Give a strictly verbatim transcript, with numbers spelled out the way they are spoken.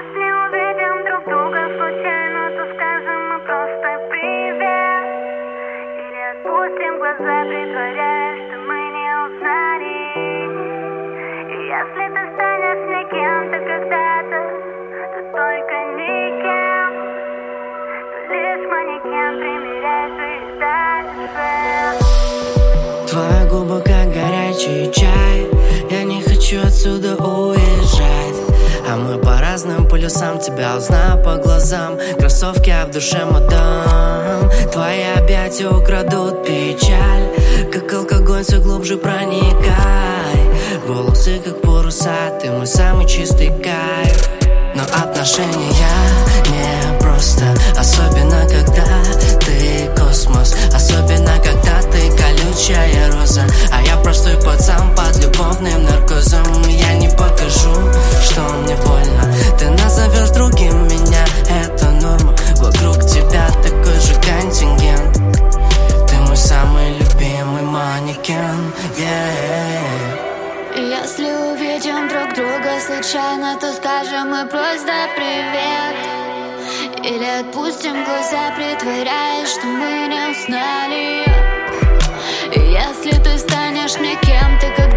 Если увидим друг друга случайно, то скажем мы просто привет. Или отпустим глаза, притворяясь, что мы не узнали. И если ты станешь не кем-то когда-то, то только никем, то лишь манекен, примеряй свои дальше. Твои губы как горячий чай, я не хочу отсюда уезжать. А мы по разным полюсам, тебя узнаю по глазам. Кроссовки, а в душе мадам. Твои объятия украдут печаль, как алкоголь все глубже проникай. Волосы как паруса, ты мой самый чистый кайф. Но отношения не просто, особенно когда ты космос, особенно когда ты колючая роза, а я простой пацан под любовным наркозом. Я не покажу, что мне больно, ты назовешь другим меня, это норма. Вокруг тебя такой же контингент, ты мой самый любимый манекен, yeah. Если увидим друг друга случайно, то скажем мы просто привет. Или отпустим глаза, притворяясь, что мы не узнали. И если ты станешь мне кем-то,